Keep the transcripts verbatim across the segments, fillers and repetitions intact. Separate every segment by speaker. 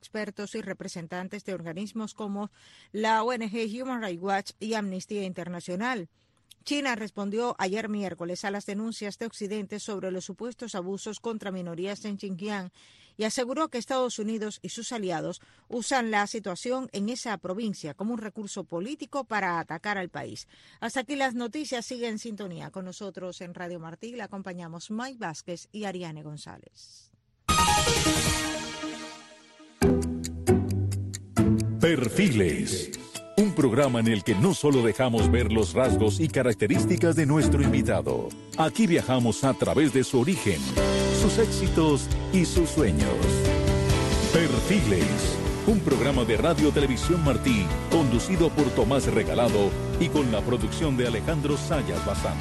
Speaker 1: expertos y representantes de organismos como la O N G Human Rights Watch y Amnistía Internacional. China respondió ayer miércoles a las denuncias de Occidente sobre los supuestos abusos contra minorías en Xinjiang y aseguró que Estados Unidos y sus aliados usan la situación en esa provincia como un recurso político para atacar al país. Hasta aquí las noticias. Sigue en sintonía con nosotros en Radio Martí. Le acompañamos Mike Vázquez y Ariane González.
Speaker 2: Perfiles. Un programa en el que no solo dejamos ver los rasgos y características de nuestro invitado. Aquí viajamos a través de su origen, sus éxitos y sus sueños. Perfiles. Un programa de Radio Televisión Martí, conducido por Tomás Regalado y con la producción de Alejandro Sayas Bazán.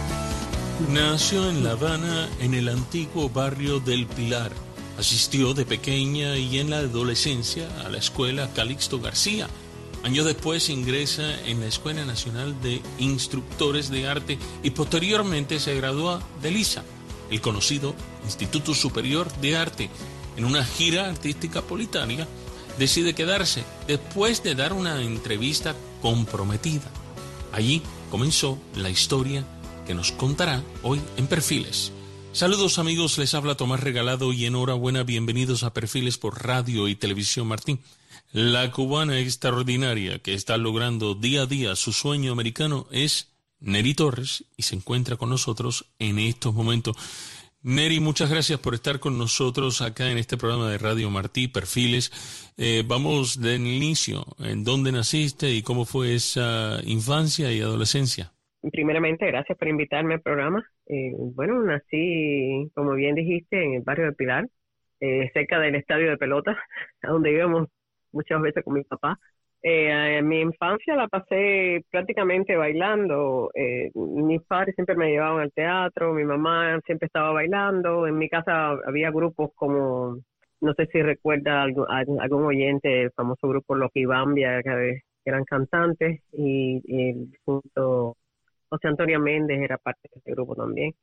Speaker 3: Nació en La Habana, en el antiguo barrio del Pilar. Asistió de pequeña y en la adolescencia a la escuela Calixto García. Años después ingresa en la Escuela Nacional de Instructores de Arte y posteriormente se gradúa del I S A, el conocido Instituto Superior de Arte. En una gira artística politaria, decide quedarse después de dar una entrevista comprometida. Allí comenzó la historia que nos contará hoy en Perfiles. Saludos amigos, les habla Tomás Regalado y enhorabuena, bienvenidos a Perfiles por Radio y Televisión Martí. La cubana extraordinaria que está logrando día a día su sueño americano es Neri Torres y se encuentra con nosotros en estos momentos. Neri, muchas gracias por estar con nosotros acá en este programa de Radio Martí, Perfiles. Eh, vamos del inicio, ¿en dónde naciste y cómo fue esa infancia y adolescencia?
Speaker 4: Primeramente, gracias por invitarme al programa. Eh, bueno, nací, como bien dijiste, en el barrio de Pilar, eh, cerca del estadio de pelota, a donde íbamos muchas veces con mi papá. Eh, mi infancia la pasé prácticamente bailando. Eh, mis padres siempre me llevaban al teatro, mi mamá siempre estaba bailando. En mi casa había grupos como, no sé si recuerda algún, algún oyente, el famoso grupo Los Ibambia, que eran cantantes, y, y junto José Antonio Méndez era parte de ese grupo también.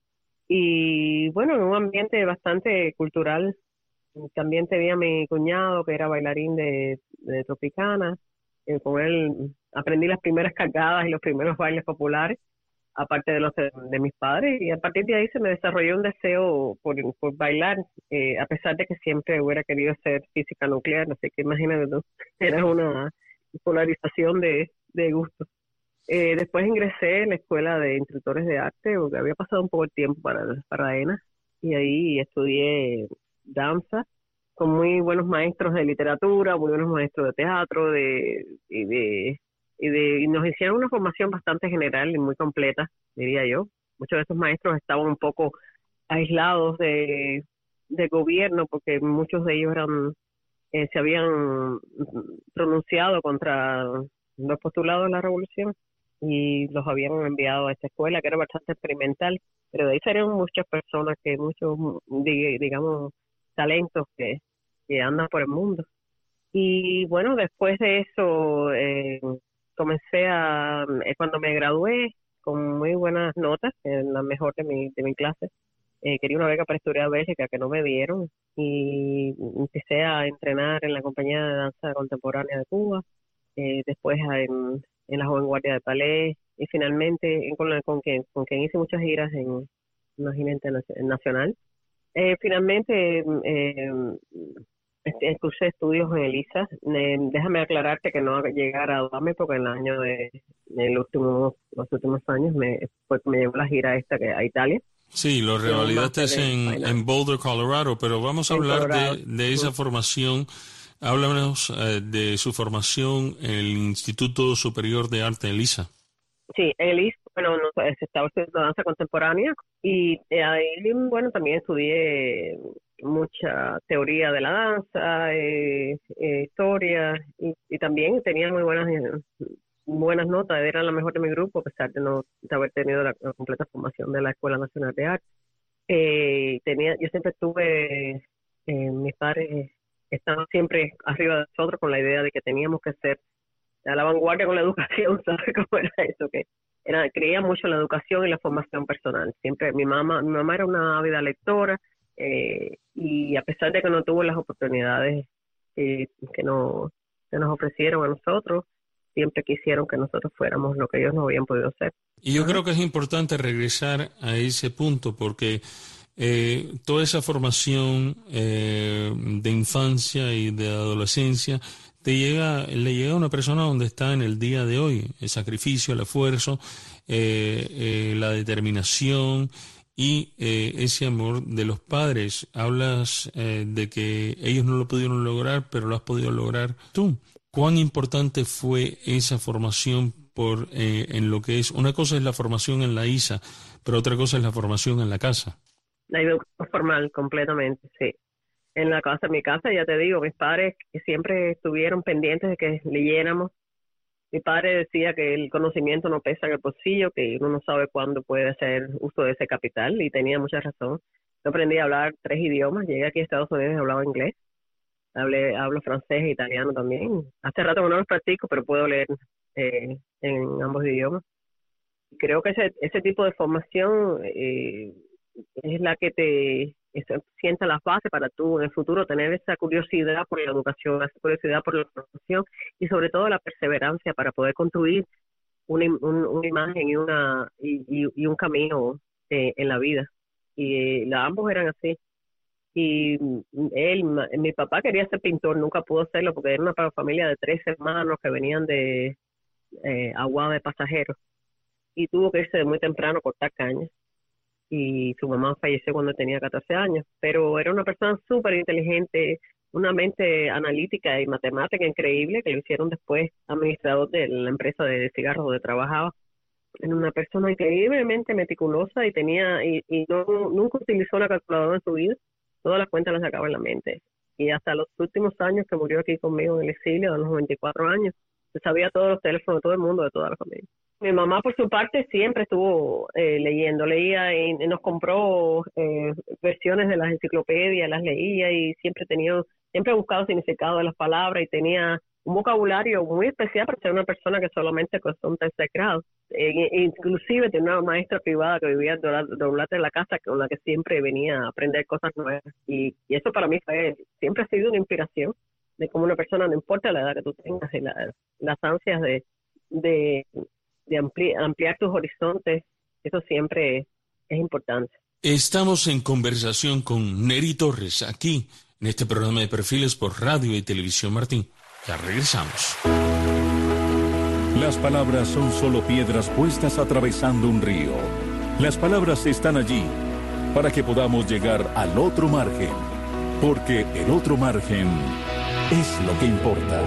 Speaker 4: Y bueno, en un ambiente bastante cultural. También tenía a mi cuñado que era bailarín de, de Tropicana. Eh, con él aprendí las primeras cargadas y los primeros bailes populares, aparte de los de, de mis padres. Y a partir de ahí se me desarrolló un deseo por, por bailar, eh, a pesar de que siempre hubiera querido ser física nuclear. Así que imagínate tú, era una polarización de, de gustos. Eh, después ingresé en la Escuela de Instructores de Arte, porque había pasado un poco el tiempo para, para E N A, y ahí estudié danza con muy buenos maestros de literatura, muy buenos maestros de teatro, de y de y de y nos hicieron una formación bastante general y muy completa, diría yo. Muchos de esos maestros estaban un poco aislados de del gobierno, porque muchos de ellos eran eh, se habían pronunciado contra los postulados de la revolución y los habían enviado a esta escuela que era bastante experimental, pero de ahí salieron muchas personas que muchos digamos talentos que, que andan por el mundo. Y bueno, después de eso eh, comencé a, eh, cuando me gradué con muy buenas notas, en la mejor de mi, de mi clase, eh, quería una beca para estudiar a Bélgica que no me dieron, y empecé a entrenar en la compañía de danza contemporánea de Cuba, eh, después en, en la Joven Guardia de Palais, y finalmente con, la, con, quien, con quien hice muchas giras en una gira internacional. Eh, finalmente eh, cursé estudios en el I S A. Eh, déjame aclararte que no llegué a graduarme porque en el año de, en los últimos, los últimos años me, pues, me llevó la gira esta que a Italia.
Speaker 3: Sí, lo revalidaste en, en Boulder, Colorado, pero vamos a en hablar de, de esa formación. Háblanos eh, de su formación en el Instituto Superior de Arte, el I S A.
Speaker 4: Sí, el I S A, bueno, no, pues, estaba estudiando danza contemporánea y eh, ahí, bueno, también estudié mucha teoría de la danza, eh, eh, historia, y, y también tenía muy buenas buenas notas, era la mejor de mi grupo, a pesar de no de haber tenido la, la completa formación de la Escuela Nacional de Arte. Eh, tenía, yo siempre estuve, eh, mis padres estaban siempre arriba de nosotros con la idea de que teníamos que ser a la vanguardia con la educación, ¿sabes cómo era eso? Que era, creía mucho en la educación y la formación personal. Siempre mi mamá, mi mamá era una ávida lectora, eh, y a pesar de que no tuvo las oportunidades que, que, no, que nos ofrecieron a nosotros, siempre quisieron que nosotros fuéramos lo que ellos no habían podido ser.
Speaker 3: Y yo
Speaker 4: Ajá.
Speaker 3: creo que es importante regresar a ese punto porque eh, toda esa formación eh, de infancia y de adolescencia te llega, le llega a una persona donde está en el día de hoy, el sacrificio, el esfuerzo, eh, eh, la determinación y eh, ese amor de los padres. Hablas eh, de que ellos no lo pudieron lograr, pero lo has podido lograr tú. ¿Cuán importante fue esa formación por eh, en lo que es? Una cosa es la formación en la I S A, pero otra cosa es la formación en la casa.
Speaker 4: La educación formal, completamente, sí. En la casa, en mi casa, ya te digo, mis padres siempre estuvieron pendientes de que leyéramos. Mi padre decía que el conocimiento no pesa en el bolsillo, que uno no sabe cuándo puede hacer uso de ese capital, y tenía mucha razón. Yo aprendí a hablar tres idiomas, llegué aquí a Estados Unidos y hablaba inglés. Hablé, hablo francés e italiano también. Hace rato no los practico, pero puedo leer eh, en ambos idiomas. Creo que ese, ese tipo de formación eh, es la que te esa, sienta las bases para tú en el futuro tener esa curiosidad por la educación, esa curiosidad por la formación y sobre todo la perseverancia para poder construir una, un, una imagen y, una, y, y, y un camino eh, en la vida. Y eh, ambos eran así. Y él, mi papá quería ser pintor, nunca pudo hacerlo porque era una familia de tres hermanos que venían de eh, Aguada de pasajeros y tuvo que irse de muy temprano a cortar cañas y su mamá falleció cuando tenía catorce años, pero era una persona súper inteligente, una mente analítica y matemática increíble que lo hicieron después administrador de la empresa de cigarros donde trabajaba. Era una persona increíblemente meticulosa y tenía y, y no nunca utilizó una calculadora en su vida. Todas las cuentas las sacaba en la mente. Y hasta los últimos años que murió aquí conmigo en el exilio, a los noventa y cuatro años, se sabía todos los teléfonos de todo el mundo, de toda la familia. Mi mamá, por su parte, siempre estuvo eh, leyendo. Leía y, y nos compró eh, versiones de las enciclopedias, las leía y siempre tenía, siempre ha buscado significado de las palabras y tenía un vocabulario muy especial para ser una persona que solamente cursó un tercer grado. Eh, inclusive tenía una maestra privada que vivía doblate de la casa con la que siempre venía a aprender cosas nuevas y, y eso para mí fue, siempre ha sido una inspiración de cómo una persona, no importa la edad que tú tengas y la, las ansias de, de, de ampli, ampliar tus horizontes, eso siempre es importante.
Speaker 3: Estamos en conversación con Neri Torres aquí en este programa de Perfiles por Radio y Televisión Martín. Ya regresamos.
Speaker 2: Las palabras son solo piedras puestas atravesando un río. Las palabras están allí para que podamos llegar al otro margen, porque el otro margen es lo que importa.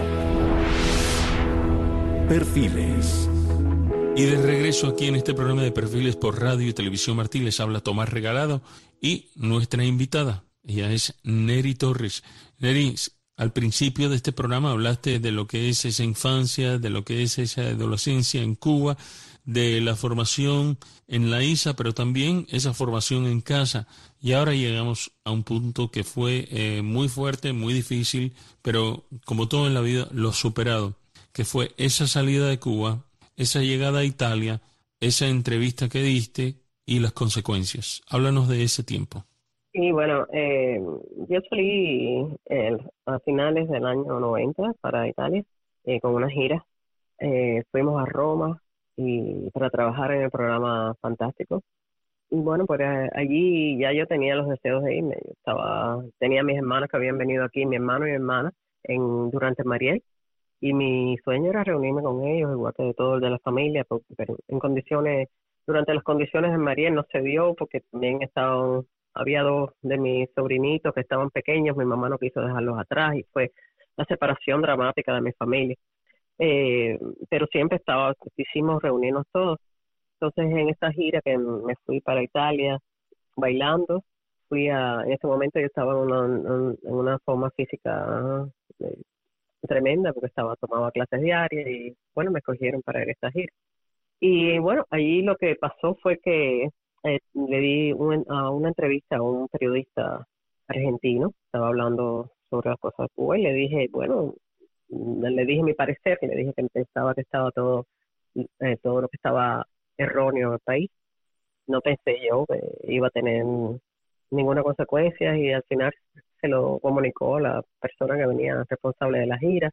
Speaker 2: Perfiles.
Speaker 3: Y de regreso aquí en este programa de Perfiles por Radio y Televisión Martín les habla Tomás Regalado y nuestra invitada, ella es Neri Torres. Neri, al principio de este programa hablaste de lo que es esa infancia, de lo que es esa adolescencia en Cuba, de la formación en la I S A, pero también esa formación en casa. Y ahora llegamos a un punto que fue eh, muy fuerte, muy difícil, pero como todo en la vida, lo superado, que fue esa salida de Cuba, esa llegada a Italia, esa entrevista que diste y las consecuencias. Háblanos de ese tiempo.
Speaker 4: Y bueno, eh, yo salí eh, a finales del año noventa para Italia eh, con una gira. Eh, fuimos a Roma y para trabajar en el programa Fantástico. Y bueno, pues allí ya yo tenía los deseos de irme. Yo estaba, tenía mis hermanos que habían venido aquí, mi hermano y mi hermana, en, durante Mariel. Y mi sueño era reunirme con ellos, igual que de todo el de la familia, porque, pero en condiciones, durante las condiciones de Mariel no se dio, porque también estaban... Había dos de mis sobrinitos que estaban pequeños, mi mamá no quiso dejarlos atrás y fue la separación dramática de mi familia. Eh, pero siempre estaba, quisimos reunirnos todos. Entonces en esta gira que me fui para Italia bailando, fui a, en ese momento yo estaba en una, en una forma física eh, tremenda porque estaba tomaba clases diarias y bueno, me escogieron para ir a esta gira. Y bueno, allí lo que pasó fue que Eh, le di un, a una entrevista a un periodista argentino, estaba hablando sobre las cosas de Cuba y le dije, bueno, le dije mi parecer, y le dije que pensaba que estaba todo, eh, todo lo que estaba erróneo en el país. No pensé yo que iba a tener ninguna consecuencia y al final se lo comunicó la persona que venía responsable de la gira.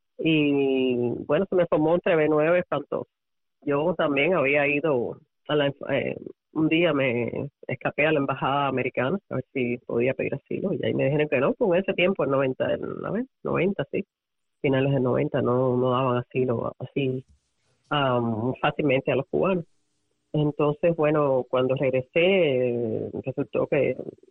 Speaker 4: Y bueno, se me formó un T V nueve espantoso. Yo también había ido a la, eh, un día me escapé a la embajada americana a ver si podía pedir asilo y ahí me dijeron que no, con ese tiempo en noventa, noventa sí, finales de noventa no, no daban asilo así um, fácilmente a los cubanos. Entonces, bueno, cuando regresé resultó que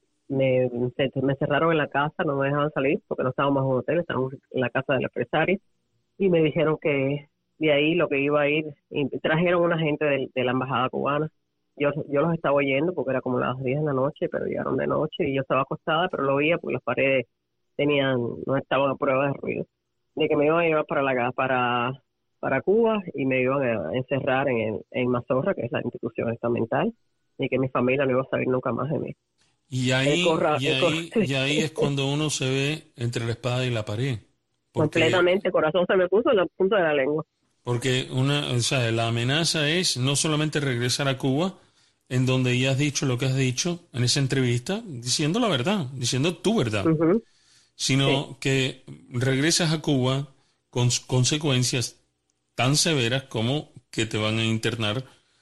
Speaker 4: me, me cerraron en la casa, no me dejaban salir porque no estábamos en un hotel, estábamos en la casa del empresario y me dijeron que de ahí lo que iba a ir, y trajeron una gente de, de la embajada cubana. Yo yo los estaba oyendo porque era como las diez de la noche, pero llegaron de noche y yo estaba acostada, pero lo oía porque las paredes tenían, no estaban a prueba de ruido. De que me iban a llevar para la para para Cuba y me iban a encerrar en, en Mazorra, que es la institución estamental, y que mi familia no iba a saber nunca más de mí.
Speaker 3: Y ahí,
Speaker 4: corra,
Speaker 3: y, ahí y ahí es cuando uno se ve entre la espada y la pared.
Speaker 4: Porque, completamente, el corazón se me puso en la punta de la lengua.
Speaker 3: Porque una, o sea, la amenaza es no solamente regresar a Cuba, en donde ya has dicho lo que has dicho en esa entrevista, diciendo la verdad, diciendo tu verdad, uh-huh. sino sí. que regresas a Cuba con consecuencias tan severas como que te van a internar,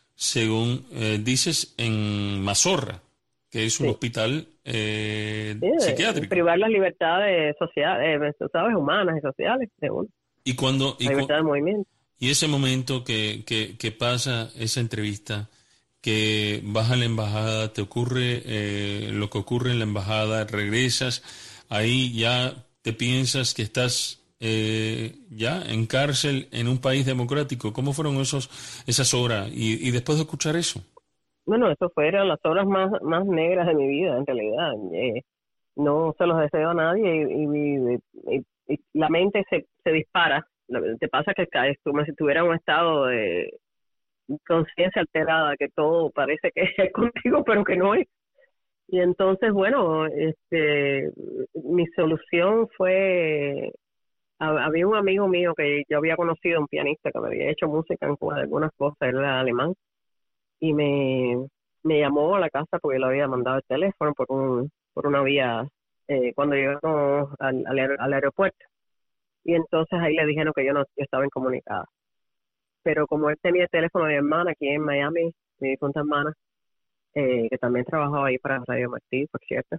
Speaker 3: según eh, dices, en Mazorra, que es un sí. hospital eh,
Speaker 4: sí,
Speaker 3: psiquiátrico.
Speaker 4: Privar las libertades sociales, eh, sabes, humanas y sociales, según.
Speaker 3: Y cuando y
Speaker 4: la libertad
Speaker 3: cu-
Speaker 4: de movimiento.
Speaker 3: Y ese momento que, que, que pasa esa entrevista, que vas a la embajada, te ocurre eh, lo que ocurre en la embajada, regresas, ahí ya te piensas que estás eh, ya en cárcel en un país democrático. ¿Cómo fueron esos esas horas? Y, y después de escuchar eso.
Speaker 4: Bueno, eso fueron las horas más, más negras de mi vida, en realidad. Eh, no se los deseo a nadie y, y, y, y la mente se, se dispara. Te pasa que caes como si tuviera un estado de conciencia alterada, que todo parece que es contigo, pero que no es. Y entonces, bueno, este, mi solución fue, había un amigo mío que yo había conocido, un pianista que me había hecho música en Cuba de algunas cosas, él era alemán, y me, me llamó a la casa porque lo había mandado el teléfono por un por una vía eh, cuando llegamos al, al, al aeropuerto. Y entonces ahí le dijeron que yo no yo estaba incomunicada. Pero como él tenía el teléfono de mi hermana aquí en Miami, mi difunta hermana, eh, que también trabajaba ahí para Radio Martí, por cierto,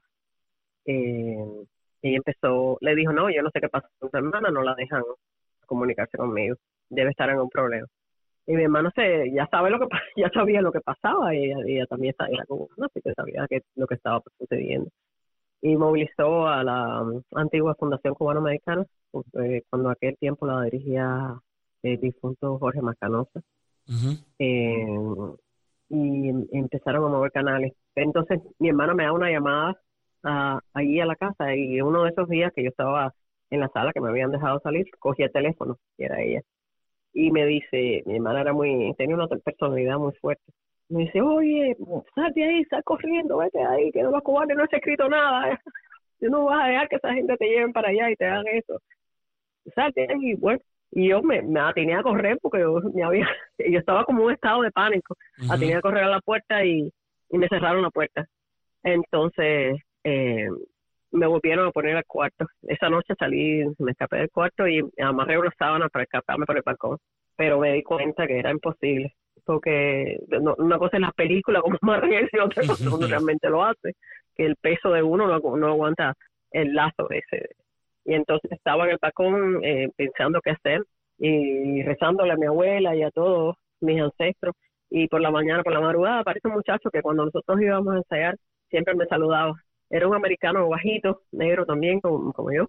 Speaker 4: eh, ella empezó, le dijo, no, yo no sé qué pasa con tu hermana, no la dejan comunicarse conmigo, debe estar en un problema. Y mi hermano se, ya sabe lo que ya sabía lo que pasaba, y ella, ella también sabía como, no sé, que sabía que, lo que estaba sucediendo. Y movilizó a la um, antigua Fundación Cubano-Americana, eh, cuando aquel tiempo la dirigía el difunto Jorge Mascanosa. Uh-huh. Eh, y empezaron a mover canales. Entonces mi hermana me da una llamada uh, allí a la casa, y uno de esos días que yo estaba en la sala, que me habían dejado salir, cogí el teléfono, y era ella. Y me dice, mi hermana era muy, tenía una personalidad muy fuerte. Me dice, oye, sal de ahí, sal corriendo, vete ahí, que de los cubanos no se ha escrito nada. Tú no vas a dejar que esa gente te lleven para allá y te hagan eso. Sal de ahí, y bueno. Y yo me, me atiné a correr porque yo, me había, yo estaba como en un estado de pánico. Uh-huh. Atiné a correr a la puerta y, y me cerraron la puerta. Entonces, eh, me volvieron a poner al cuarto. Esa noche salí, me escapé del cuarto y amarré una sábana para escaparme por el balcón. Pero me di cuenta que era imposible. Porque no, una cosa es las películas, como amarran eso, y otra cosa uno realmente lo hace. Que el peso de uno no, no aguanta el lazo ese. Y entonces estaba en el balcón eh, pensando qué hacer y rezándole a mi abuela y a todos mis ancestros. Y por la mañana, por la madrugada, aparece un muchacho que cuando nosotros íbamos a ensayar siempre me saludaba. Era un americano bajito, negro también, como, como yo.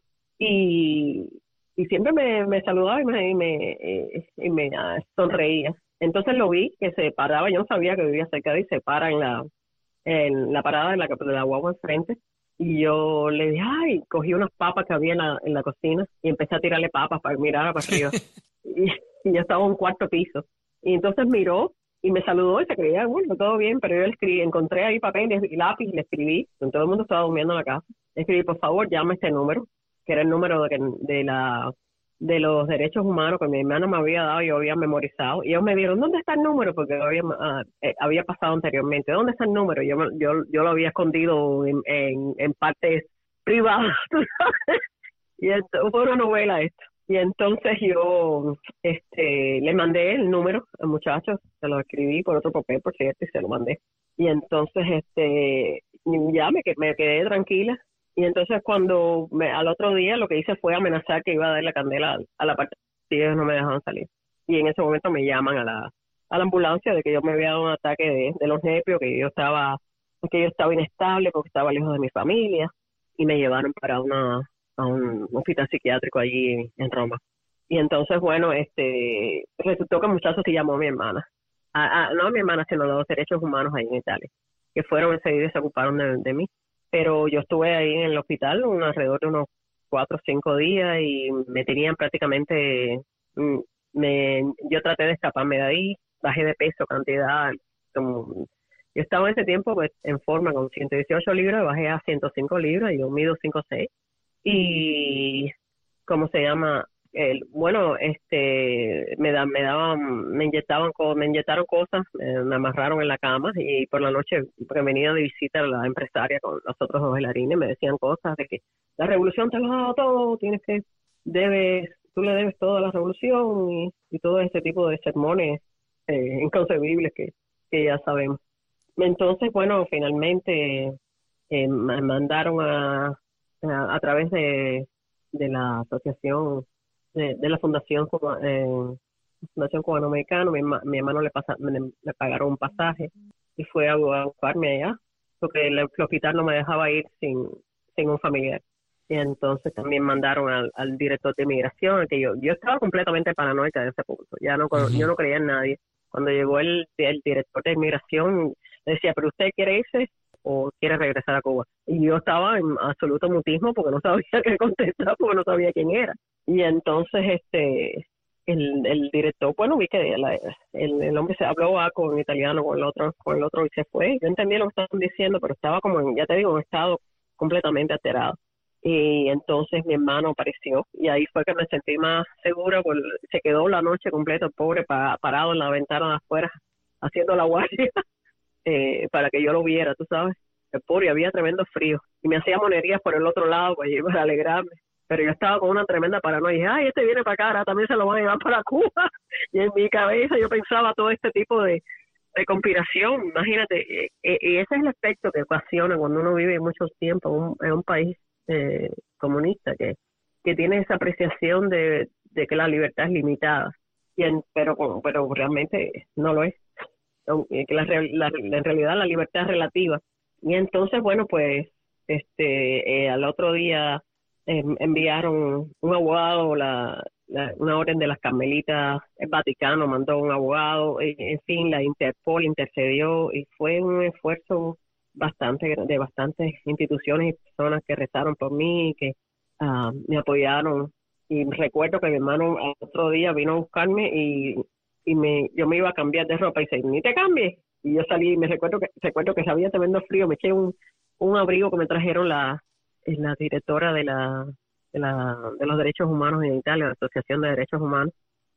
Speaker 4: Y, y siempre me, me saludaba y me, y me, y me uh, sonreía. Entonces lo vi que se paraba, yo no sabía que vivía cerca de ahí, se para en la, en la parada de la, de la guagua enfrente. Y yo le dije, ay, cogí unas papas que había en la, en la cocina y empecé a tirarle papas para mirar para arriba. y, y yo estaba en un cuarto piso. Y entonces miró y me saludó y se creía, bueno, todo bien, pero yo le escribí, encontré ahí papel y lápiz y le escribí, todo el mundo estaba durmiendo en la casa, le escribí, por favor, llame este número, que era el número de, de la de los derechos humanos que mi hermano me había dado, yo había memorizado, y ellos me dieron, ¿dónde está el número? Porque había, uh, eh, había pasado anteriormente, ¿dónde está el número? Yo yo yo lo había escondido en, en, en partes privadas, y esto, fue una novela esto. Y entonces yo este le mandé el número al muchacho, se lo escribí por otro papel, por cierto, y se lo mandé. Y entonces este ya me, me quedé tranquila. Y entonces cuando me, al otro día lo que hice fue amenazar que iba a dar la candela a, a la parte y ellos no me dejaban salir. Y en ese momento me llaman a la a la ambulancia de que yo me había dado un ataque de, de los nervios, que yo estaba que yo estaba inestable porque estaba lejos de mi familia, y me llevaron para una a un hospital psiquiátrico allí en Roma. Y entonces, bueno, este resultó que el muchacho se llamó a mi hermana. A, a, no a mi hermana, sino a los derechos humanos ahí en Italia, que fueron enseguida y se ocuparon de, de mí. Pero yo estuve ahí en el hospital un, alrededor de unos cuatro o cinco días y me tenían prácticamente, me, yo traté de escaparme de ahí, bajé de peso, cantidad, como, yo estaba en ese tiempo pues en forma con ciento dieciocho libras, bajé a ciento cinco libras, y yo mido cinco seis, y ¿cómo se llama? El, bueno, este, me da, me daban, me inyectaban, me inyectaron cosas, me, me amarraron en la cama, y por la noche, porque venía de visita a la empresaria con los otros dos bailarines, me decían cosas de que la revolución te lo ha dado todo, tienes que, debes, tú le debes todo a la revolución, y, y todo ese tipo de sermones eh, inconcebibles que, que ya sabemos. Entonces, bueno, finalmente eh, me mandaron a, a, a través de, de la asociación De, de la fundación eh, fundación cubano-americana, mi, mi hermano le, pasa, me, le pagaron un pasaje y fue a, a buscarme allá, porque el, el hospital no me dejaba ir sin, sin un familiar. Y entonces también mandaron al, al director de inmigración, que yo yo estaba completamente paranoica de ese punto, ya no uh-huh. yo no creía en nadie. Cuando llegó el, el director de inmigración, le decía, ¿pero usted quiere irse o quiere regresar a Cuba? Y yo estaba en absoluto mutismo porque no sabía qué contestar, porque no sabía quién era. Y entonces este el, el director, bueno, vi que la, el, el hombre se habló ah, con italiano con el otro con el otro y se fue. Yo entendí lo que estaban diciendo, pero estaba como, en, ya te digo, en estado completamente alterado. Y entonces mi hermano apareció, y ahí fue que me sentí más segura, porque se quedó la noche completa el pobre pa, parado en la ventana de afuera, haciendo la guardia, eh, para que yo lo viera, tú sabes. El pobre, había tremendo frío, y me hacía monerías por el otro lado pues, para alegrarme. Pero yo estaba con una tremenda paranoia, y dije, ay, este viene para acá, ahora también se lo van a llevar para Cuba. Y en mi cabeza yo pensaba todo este tipo de, de conspiración, imagínate, y, y ese es el aspecto que ocasiona cuando uno vive mucho tiempo en un, en un país eh, comunista, que, que tiene esa apreciación de, de que la libertad es limitada, y en, pero, pero realmente no lo es, que la, la, en realidad la libertad es relativa. Y entonces, bueno, pues este eh, al otro día eh, enviaron un abogado, la, la, una orden de las Carmelitas, el Vaticano mandó un abogado, en, en fin, la Interpol intercedió, y fue un esfuerzo bastante de bastantes instituciones y personas que rezaron por mí, que uh, me apoyaron. Y recuerdo que mi hermano al otro día vino a buscarme, y, y me yo me iba a cambiar de ropa, y dice, ni te cambies. Y yo salí, y me recuerdo que recuerdo que había tremendo frío, me eché un, un abrigo que me trajeron la la directora de la, de la de los derechos humanos en Italia, la Asociación de Derechos Humanos,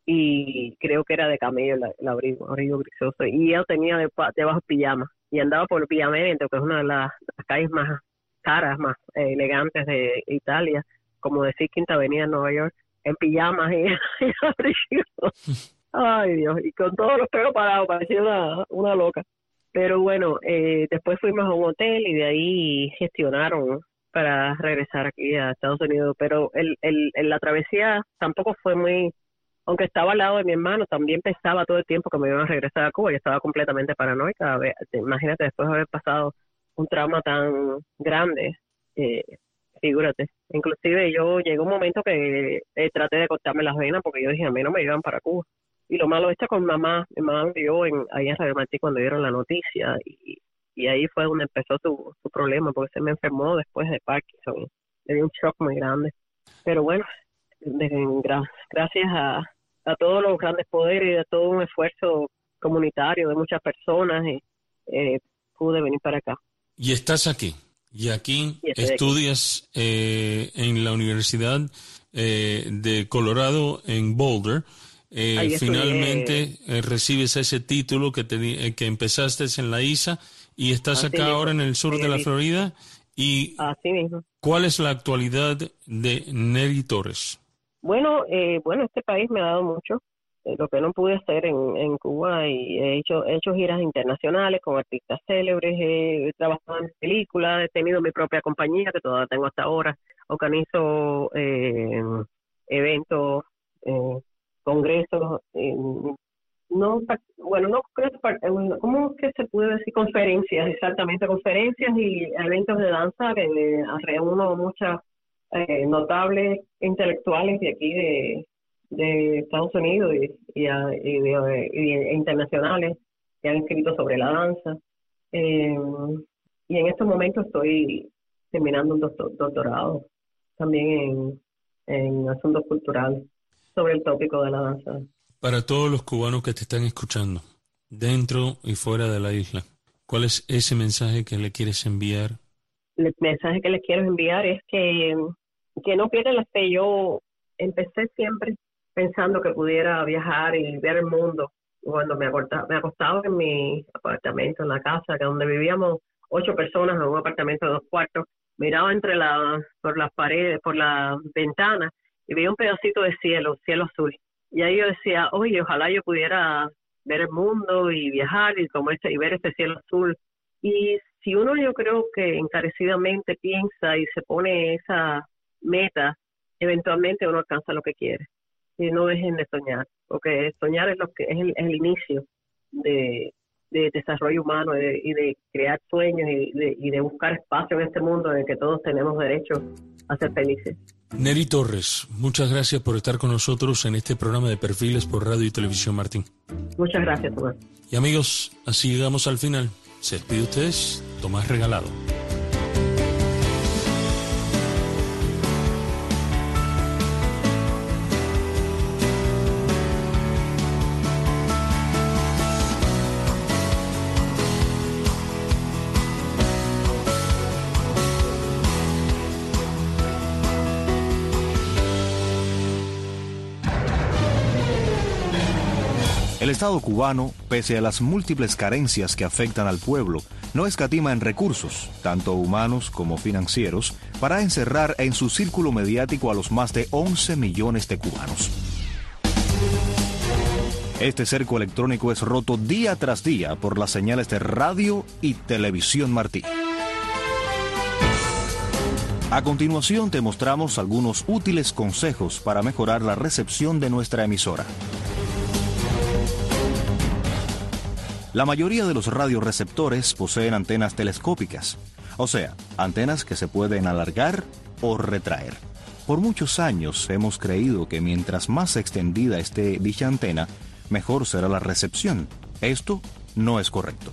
Speaker 4: y creo que era de camello el, el abrigo, abrigo grisoso, y yo tenía de, debajo pijama, y andaba por Piamento, que es una de las, las calles más caras, más eh, elegantes de Italia, como decir Quinta Avenida en Nueva York, en pijamas y, y abrigo. Ay, Dios, y con todos los pelos parados, parecía una, una loca. Pero bueno, eh, después fuimos a un hotel, y de ahí gestionaron para regresar aquí a Estados Unidos. Pero el, el, el, la travesía tampoco fue muy, aunque estaba al lado de mi hermano, también pensaba todo el tiempo que me iban a regresar a Cuba. Yo estaba completamente paranoica. A ver, imagínate, después de haber pasado un trauma tan grande, eh, figúrate. Inclusive yo llegó un momento que eh, traté de cortarme las venas, porque yo dije, a mí no me llevan para Cuba. Y lo malo está con mamá, mi mamá vivió en, ahí en Radio Martí cuando dieron la noticia, y, y ahí fue donde empezó su, su problema, porque se me enfermó después de Parkinson, le dio un shock muy grande. Pero bueno, de, gra, gracias a, a todos los grandes poderes y a todo un esfuerzo comunitario de muchas personas, eh, eh, pude venir para acá.
Speaker 3: Y estás aquí, Y aquí
Speaker 4: y
Speaker 3: estudias eh, en la Universidad eh, de Colorado en Boulder. Eh, finalmente eh, recibes ese título que, te, eh, que empezaste en la I S A y estás acá mismo, ahora en el sur de la Florida. Y
Speaker 4: así mismo.
Speaker 3: ¿Cuál es la actualidad de Neri Torres?
Speaker 4: Bueno, eh, bueno, este país me ha dado mucho, eh, lo que no pude hacer en, en Cuba, y he hecho, he hecho giras internacionales con artistas célebres, he, he trabajado en películas, he tenido mi propia compañía que todavía tengo hasta ahora, organizo eh, eventos, eh, congresos, eh, no, bueno, no ¿cómo que se puede decir? Conferencias, exactamente, conferencias y eventos de danza que reúno muchas eh, notables intelectuales de aquí de, de Estados Unidos y, y, y, de, y de, internacionales que han escrito sobre la danza. Eh, y en estos momentos estoy terminando un doctor, doctorado también en, en asuntos culturales sobre el tópico de la danza.
Speaker 3: Para todos los cubanos que te están escuchando, dentro y fuera de la isla, ¿cuál es ese mensaje que le quieres enviar?
Speaker 4: El mensaje que les quiero enviar es que, que no pierdan la fe. Yo empecé siempre pensando que pudiera viajar y ver el mundo. Cuando me acostaba, me acostaba en mi apartamento, en la casa, que donde vivíamos ocho personas en un apartamento de dos cuartos, miraba entre la, por las paredes, por las ventanas y veía un pedacito de cielo, cielo azul. Y ahí yo decía, oye, ojalá yo pudiera ver el mundo y viajar y como este, y ver este cielo azul. Y si uno, yo creo que encarecidamente piensa y se pone esa meta, eventualmente uno alcanza lo que quiere. Y no dejen de soñar, porque soñar es lo que es el, es el inicio de, de desarrollo humano y de, y de crear sueños y de, y de buscar espacio en este mundo en el que todos tenemos derecho a ser felices.
Speaker 3: Neri Torres, muchas gracias por estar con nosotros en este programa de Perfiles por Radio y Televisión Martín.
Speaker 4: Muchas gracias, Tomás.
Speaker 3: Y amigos, así llegamos al final. Se despide ustedes, Tomás Regalado.
Speaker 5: El Estado cubano, pese a las múltiples carencias que afectan al pueblo, no escatima en recursos, tanto humanos como financieros, para encerrar en su círculo mediático a los más de once millones de cubanos. Este cerco electrónico es roto día tras día por las señales de radio y televisión Martí. A continuación te mostramos algunos útiles consejos para mejorar la recepción de nuestra emisora. La mayoría de los radioreceptores poseen antenas telescópicas, o sea, antenas que se pueden alargar o retraer. Por muchos años hemos creído que mientras más extendida esté dicha antena, mejor será la recepción. Esto no es correcto.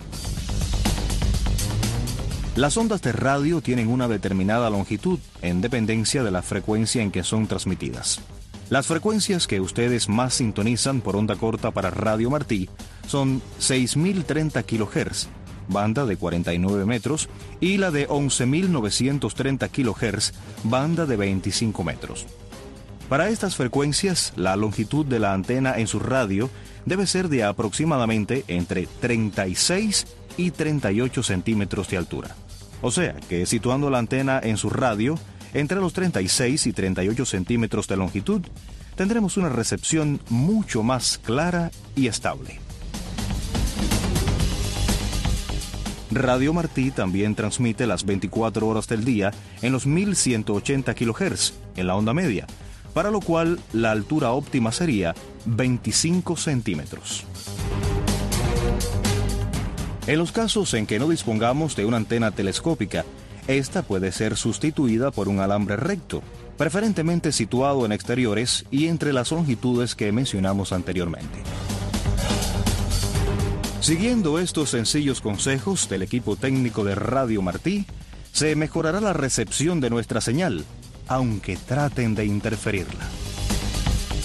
Speaker 5: Las ondas de radio tienen una determinada longitud en dependencia de la frecuencia en que son transmitidas. Las frecuencias que ustedes más sintonizan por onda corta para Radio Martí son seis mil treinta kilohertz, banda de cuarenta y nueve metros, y la de once mil novecientos treinta kilohertz, banda de veinticinco metros. Para estas frecuencias, la longitud de la antena en su radio debe ser de aproximadamente entre treinta y seis y treinta y ocho centímetros de altura. O sea, que situando la antena en su radio entre los treinta y seis y treinta y ocho centímetros de longitud, tendremos una recepción mucho más clara y estable. Radio Martí también transmite las veinticuatro horas del día en los mil ciento ochenta kilohertz en la onda media, para lo cual la altura óptima sería veinticinco centímetros. En los casos en que no dispongamos de una antena telescópica, esta puede ser sustituida por un alambre recto, preferentemente situado en exteriores y entre las longitudes que mencionamos anteriormente. Siguiendo estos sencillos consejos del equipo técnico de Radio Martí, se mejorará la recepción de nuestra señal, aunque traten de interferirla.